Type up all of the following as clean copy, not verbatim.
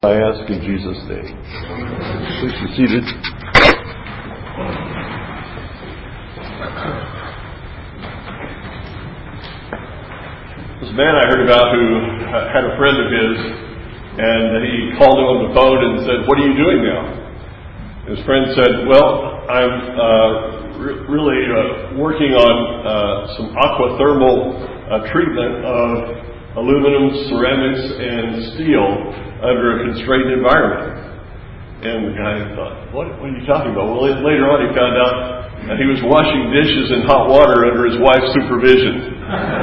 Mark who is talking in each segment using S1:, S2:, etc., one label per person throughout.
S1: I ask in Jesus' name. Please be seated. This man I heard about who had a friend of his, and he called him on the phone and said, "What are you doing now?" His friend said, "Well, I'm really working on some aquathermal treatment of aluminum, ceramics, and steel under a constrained environment." And the guy thought, what are you talking about? Well, later on he found out that he was washing dishes in hot water under his wife's supervision.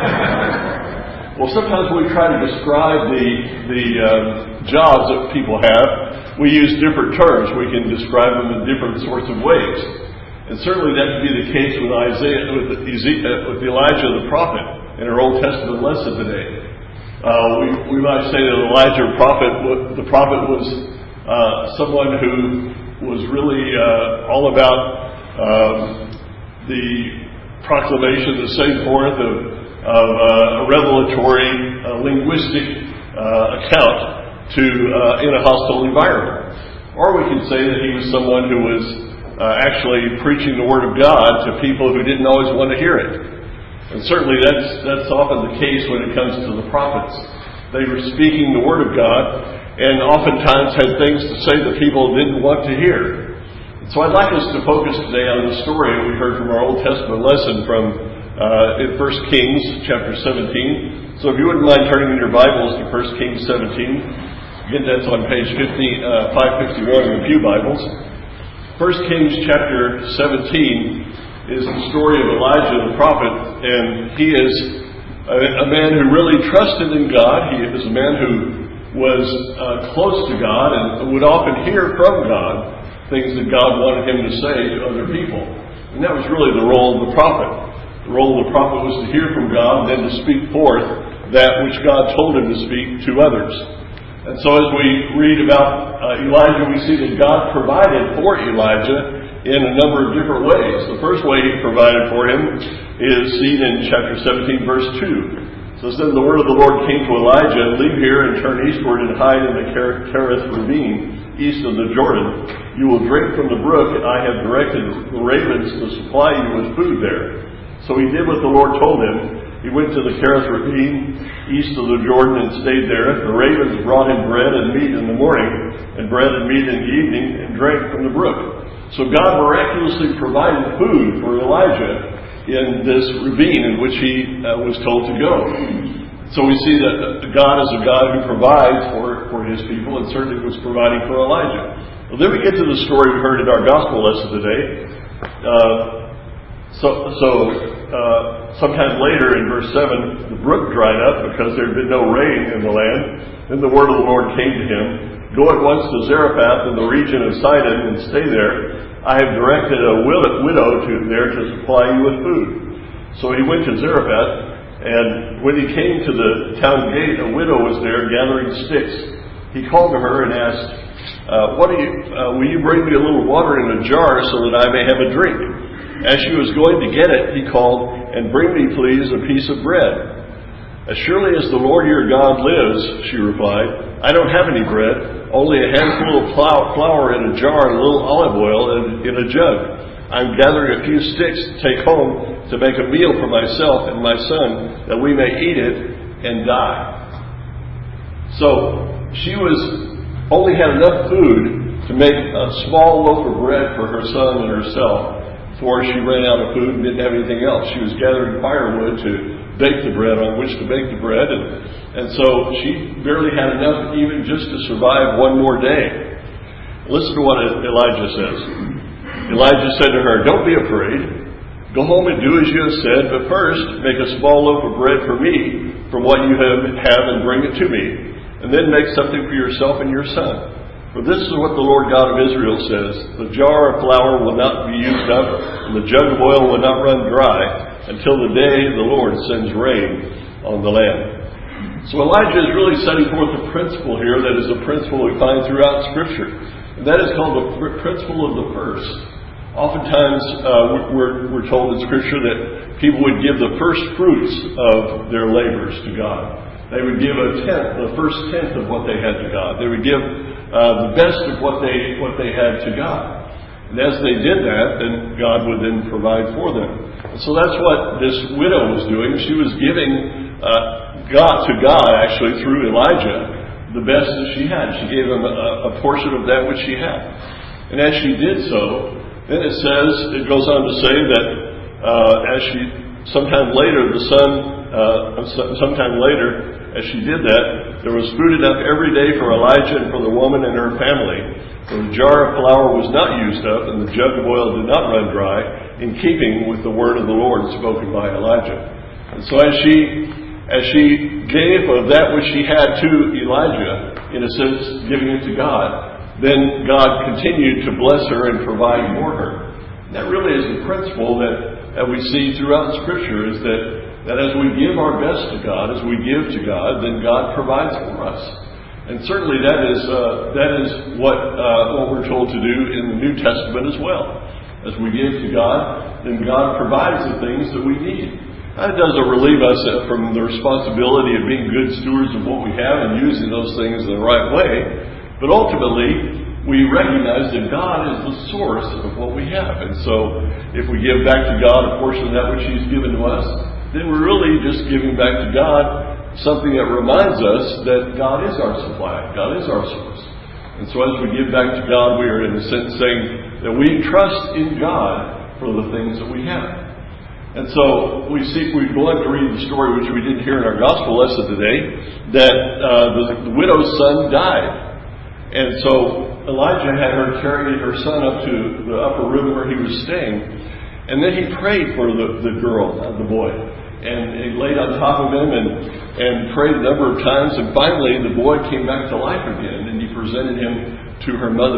S1: Well, sometimes when we try to describe the jobs that people have, we use different terms. We can describe them in different sorts of ways. And certainly that could be the case with Elijah the prophet in our Old Testament lesson today. We might say that Elijah the prophet was someone who was really all about the proclamation, the setting forth of a revelatory linguistic account in a hostile environment. Or we can say that he was someone who was actually preaching the Word of God to people who didn't always want to hear it. And certainly that's often the case when it comes to the prophets. They were speaking the Word of God and oftentimes had things to say that people didn't want to hear. And so I'd like us to focus today on the story we heard from our Old Testament lesson from in 1 Kings chapter 17. So if you wouldn't mind turning in your Bibles to 1 Kings 17. Again, that's on page 551 in the Pew Bibles. 1 Kings chapter 17 is the story of Elijah the prophet, and he is a man who really trusted in God. He was a man who was close to God and would often hear from God things that God wanted him to say to other people. And that was really the role of the prophet. The role of the prophet was to hear from God and then to speak forth that which God told him to speak to others. And so as we read about Elijah, we see that God provided for Elijah in a number of different ways. The first way he provided for him is seen in chapter 17, verse 2. So it says, "The word of the Lord came to Elijah, leave here and turn eastward and hide in the Kerith ravine, east of the Jordan. You will drink from the brook, and I have directed the ravens to supply you with food there." So he did what the Lord told him. He went to the Kerith ravine, east of the Jordan, and stayed there. The ravens brought him bread and meat in the morning, and bread and meat in the evening, and drank from the brook. So God miraculously provided food for Elijah in this ravine in which he was told to go. So we see that God is a God who provides for his people, and certainly was providing for Elijah. Well, then we get to the story we heard in our gospel lesson today. Sometime later in verse 7, the brook dried up because there had been no rain in the land. Then the word of the Lord came to him, "Go at once to Zarephath in the region of Sidon and stay there. I have directed a widow there to supply you with food." So he went to Zarephath, and when he came to the town gate, a widow was there gathering sticks. He called to her and asked, "Will you bring me a little water in a jar so that I may have a drink?" As she was going to get it, he called, "And bring me, please, a piece of bread." "As surely as the Lord your God lives," she replied, "I don't have any bread, only a handful of flour in a jar and a little olive oil in a jug. I'm gathering a few sticks to take home to make a meal for myself and my son, that we may eat it and die." So she only had enough food to make a small loaf of bread for her son and herself before she ran out of food and didn't have anything else. She was gathering firewood to bake the bread on which to bake the bread, and so she barely had enough even just to survive one more day. Listen to what Elijah says. Elijah said to her, "Don't be afraid. Go home and do as you have said, but first make a small loaf of bread for me from what you have and bring it to me, and then make something for yourself and your son. For this is what the Lord God of Israel says, the jar of flour will not be used up, and the jug of oil will not run dry, until the day the Lord sends rain on the land." So Elijah is really setting forth a principle here that is a principle we find throughout Scripture. And that is called the principle of the first. Oftentimes we're told in Scripture that people would give the first fruits of their labors to God. They would give the first tenth of what they had to God. They would give the best of what they had to God. And as they did that, then God would then provide for them. And so that's what this widow was doing. She was giving God actually through Elijah the best that she had. She gave him a portion of that which she had. And as she did so, then it goes on to say that sometime later, as she did that, there was food enough every day for Elijah and for the woman and her family. For the jar of flour was not used up, and the jug of oil did not run dry, in keeping with the word of the Lord spoken by Elijah. And so as she gave of that which she had to Elijah, in a sense, giving it to God, then God continued to bless her and provide for her. And that really is the principle that we see throughout Scripture, is that as we give our best to God, as we give to God, then God provides for us. And certainly that is what we're told to do in the New Testament as well. As we give to God, then God provides the things that we need. That doesn't relieve us from the responsibility of being good stewards of what we have and using those things in the right way. But ultimately, we recognize that God is the source of what we have. And so, if we give back to God a portion of that which He's given to us, then we're really just giving back to God something that reminds us that God is our supply, God is our source. And so as we give back to God, we are in a sense saying that we trust in God for the things that we have. And so we go on to read the story, which we didn't hear in our gospel lesson today, that the widow's son died. And so Elijah had her carry her son up to the upper room where he was staying. And then he prayed for the boy. And he laid on top of him and prayed a number of times. And finally, the boy came back to life again. And he presented him to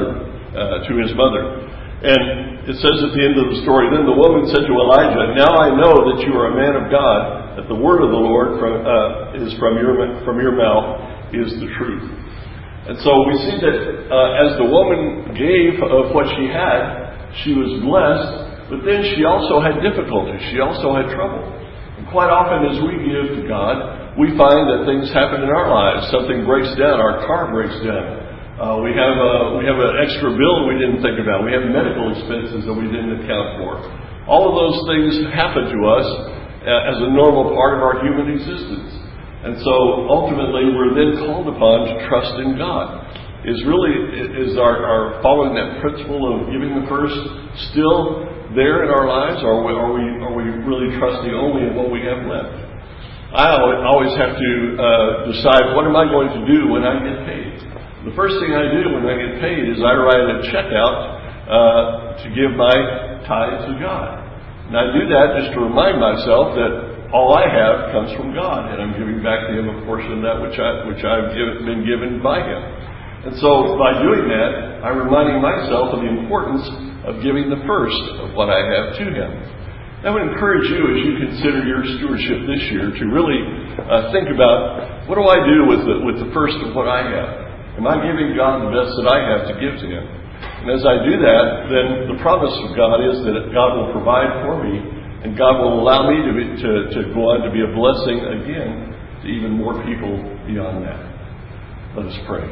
S1: his mother. And it says at the end of the story, then the woman said to Elijah, now I know that you are a man of God, that the word of the Lord is from your mouth is the truth. And so we see that as the woman gave of what she had, she was blessed, but then she also had difficulties. She also had trouble. And quite often as we give to God, we find that things happen in our lives. Something breaks down. Our car breaks down. We have an extra bill we didn't think about. We have medical expenses that we didn't account for. All of those things happen to us as a normal part of our human existence. And so ultimately we're then called upon to trust in God. Is our following that principle of giving the first still there in our lives, or are we really trusting only in what we have left? I always have to decide, what am I going to do when I get paid? The first thing I do when I get paid is I write a check out to give my tithe to God. And I do that just to remind myself that all I have comes from God, and I'm giving back to Him a portion of that which I've been given by Him. And so by doing that, I'm reminding myself of the importance of giving the first of what I have to Him. I would encourage you, as you consider your stewardship this year, to really think about, what do I do with the first of what I have? Am I giving God the best that I have to give to Him? And as I do that, then the promise of God is that God will provide for me, and God will allow me to go on to be a blessing again to even more people beyond that. Let us pray.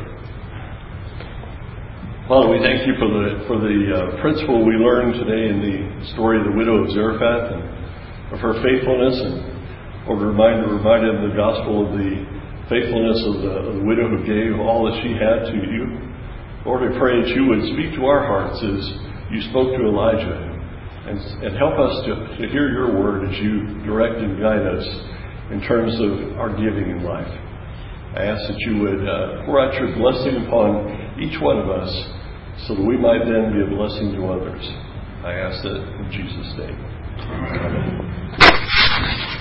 S1: Father, we thank you for the principle we learned today in the story of the widow of Zarephath and of her faithfulness, and we're reminded in the gospel of the faithfulness of the widow who gave all that she had to you. Lord, we pray that you would speak to our hearts as you spoke to Elijah, and help us to hear your word as you direct and guide us in terms of our giving in life. I ask that you would pour out your blessing upon each one of us so that we might then be a blessing to others. I ask that in Jesus' name. Amen.